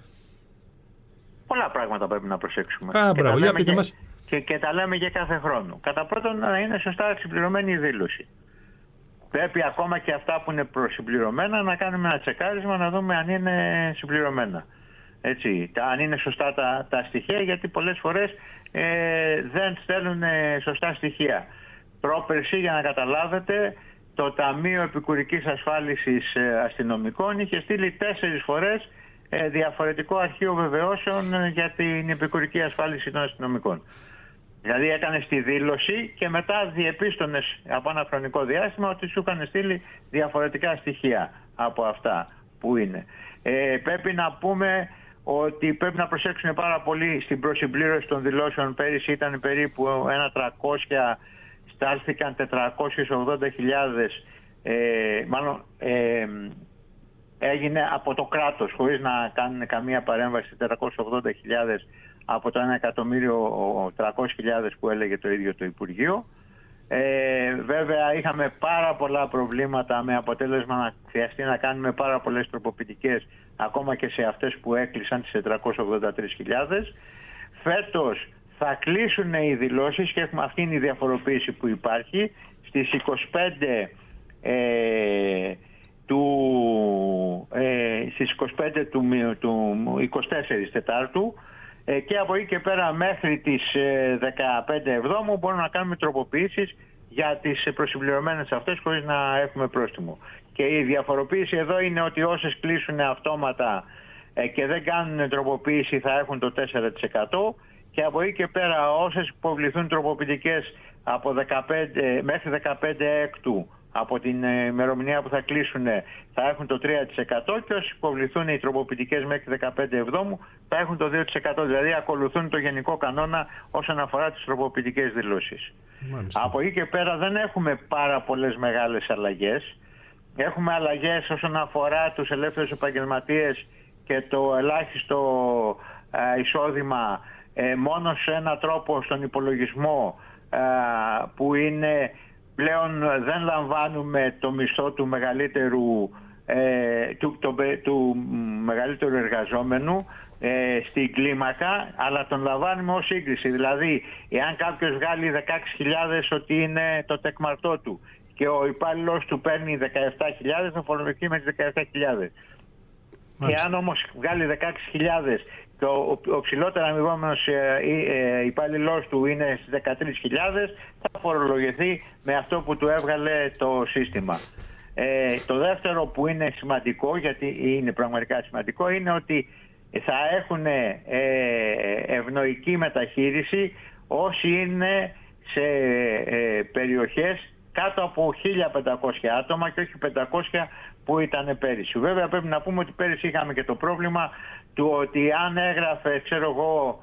F: Πολλά πράγματα πρέπει να προσέξουμε.
B: Μπράβο, για πείτε μας.
F: Και τα λέμε για κάθε χρόνο. Κατά πρώτον, να είναι σωστά συμπληρωμένη η δήλωση. Πρέπει ακόμα και αυτά που είναι προσυμπληρωμένα να κάνουμε ένα τσεκάρισμα, να δούμε αν είναι συμπληρωμένα. Έτσι, αν είναι σωστά τα στοιχεία, γιατί πολλές φορές δεν στέλνουν σωστά στοιχεία. Πρόπερση, για να καταλάβετε, το Ταμείο Επικουρικής Ασφάλισης Αστυνομικών είχε στείλει 4 φορές διαφορετικό αρχείο βεβαιώσεων για την επικουρική ασφάλιση των αστυνομικών. Δηλαδή έκανες τη δήλωση και μετά διεπίστωνες από ένα χρονικό διάστημα ότι σου είχαν στείλει διαφορετικά στοιχεία από αυτά που είναι. Πρέπει να πούμε ότι πρέπει να προσέξουν πάρα πολύ στην προσυμπλήρωση των δηλώσεων. Πέρυσι ήταν περίπου 1.300, στάλθηκαν 480.000, έγινε από το κράτος χωρίς να κάνουν καμία παρέμβαση 480.000 από το 1.300.000 που έλεγε το ίδιο το Υπουργείο. Βέβαια είχαμε πάρα πολλά προβλήματα, με αποτέλεσμα να χρειαστεί να κάνουμε πάρα πολλές τροποποιητικές ακόμα και σε αυτές που έκλεισαν τις 483.000. Φέτος θα κλείσουν οι δηλώσεις και αυτή είναι η διαφοροποίηση που υπάρχει στις 25 στις 25 του 24 Τετάρτου, και από εκεί και πέρα μέχρι τις 15 Εβδόμου μπορούμε να κάνουμε τροποποιήσεις για τις προσυμπληρωμένες αυτές χωρίς να έχουμε πρόστιμο. Και η διαφοροποίηση εδώ είναι ότι όσες κλείσουν αυτόματα και δεν κάνουν τροποποίηση θα έχουν το 4%, και από εκεί και πέρα όσες υποβληθούν τροποποιητικές από 15, μέχρι 15 Έκτου από την ημερομηνία που θα κλείσουν θα έχουν το 3%, και όσοι υποβληθούν οι τροποποιητικές μέχρι 15 Εβδόμου θα έχουν το 2%. Δηλαδή ακολουθούν το γενικό κανόνα όσον αφορά τις τροποποιητικές δηλώσεις. Μάλιστα. Από εκεί και πέρα δεν έχουμε πάρα πολλές μεγάλες αλλαγές. Έχουμε αλλαγές όσον αφορά τους ελεύθερους επαγγελματίες και το ελάχιστο εισόδημα μόνο σε ένα τρόπο στον υπολογισμό που είναι πλέον δεν λαμβάνουμε το μισθό του μεγαλύτερου, του μεγαλύτερου εργαζόμενου στην κλίμακα, αλλά τον λαμβάνουμε ως σύγκριση. Δηλαδή, εάν κάποιος βγάλει 16.000 ότι είναι το τεκμαρτό του και ο υπάλληλος του παίρνει 17.000, θα φορολογηθεί με τις 17.000. Εάν όμως βγάλει 16.000 και ο ψηλότερα αμοιβόμενος υπάλληλός του είναι στις 13.000, θα φορολογηθεί με αυτό που του έβγαλε το σύστημα. Το δεύτερο που είναι σημαντικό, γιατί είναι πραγματικά σημαντικό, είναι ότι θα έχουν ευνοϊκή μεταχείριση όσοι είναι σε περιοχές κάτω από 1.500 άτομα και όχι 500 που ήταν πέρυσι. Βέβαια πρέπει να πούμε ότι πέρυσι είχαμε και το πρόβλημα του ότι αν έγραφε, ξέρω εγώ,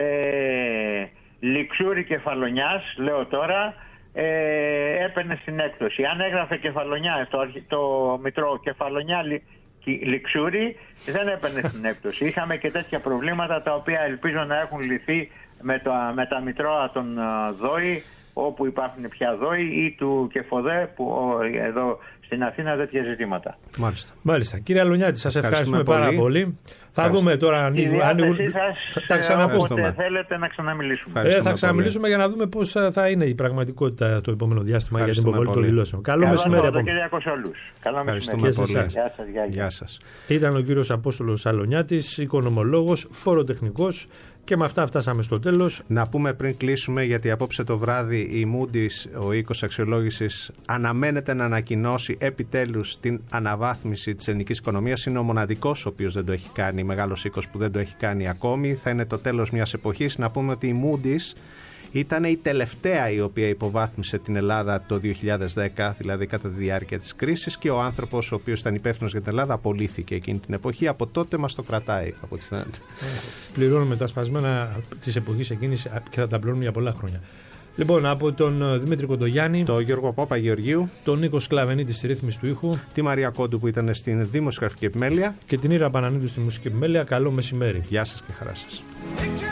F: Λιξούρι Κεφαλονιάς, λέω τώρα, έπαιρνε στην έκπτωση. Αν έγραφε Κεφαλονιά, το μητρό Κεφαλονιά Λιξούρι, δεν έπαιρνε στην έκπτωση. Είχαμε και τέτοια προβλήματα τα οποία ελπίζω να έχουν λυθεί με τα μητρώα των ΔΟΗ, όπου υπάρχουν πια ΔΟΗ, ή του ΚΕΦΟΔΕ, που εδώ στην Αθήνα τέτοια ζητήματα.
B: Μάλιστα. Κύριε Αλωνιάτη, σας ευχαριστούμε πάρα πολύ. Θα δούμε τώρα αν
F: θα ξαναπούμε. Θέλετε να ξαναμιλήσουμε.
B: Θα ξαναμιλήσουμε για να δούμε πώς θα είναι η πραγματικότητα το επόμενο διάστημα για την υποβολή των δηλώσεων. Καλό μεσημέρι από
F: Σαββατοκύριακο σε όλους. Καλό
C: μεσημέρι. Γεια σας.
B: Ήταν ο κύριος Απόστολος Αλωνιάτης, οικονομολόγος, φοροτεχνικός. Και με αυτά φτάσαμε στο τέλος.
C: Να πούμε πριν κλείσουμε, γιατί απόψε το βράδυ η Moody's, ο οίκος αξιολόγησης, αναμένεται να ανακοινώσει επιτέλους την αναβάθμιση της ελληνικής οικονομίας. Είναι ο μοναδικός ο οποίος δεν το έχει κάνει, μεγάλος οίκος που δεν το έχει κάνει ακόμη. Θα είναι το τέλος μιας εποχής. Να πούμε ότι η Moody's ήταν η τελευταία η οποία υποβάθμισε την Ελλάδα το 2010, δηλαδή κατά τη διάρκεια της κρίσης, και ο άνθρωπος ο οποίος ήταν υπεύθυνος για την Ελλάδα απολύθηκε εκείνη την εποχή. Από τότε μας το κρατάει, από ό,τι φαίνεται.
B: Πληρώνουμε τα σπασμένα της εποχής εκείνης και θα τα πληρώνουμε για πολλά χρόνια. Λοιπόν, από τον Δημήτρη Κοντογιάννη,
C: τον Γιώργο Παπαγεωργίου,
B: τον Νίκο Σκλαβενίτη στη ρύθμιση του ήχου,
C: τη Μαρία Κόντου που ήταν στην δημοσιογραφική επιμέλεια
B: και την Ήρα Πανανίδου στη μουσική επιμέλεια. Καλό μεσημέρι.
C: Γεια σας και χαρά σας.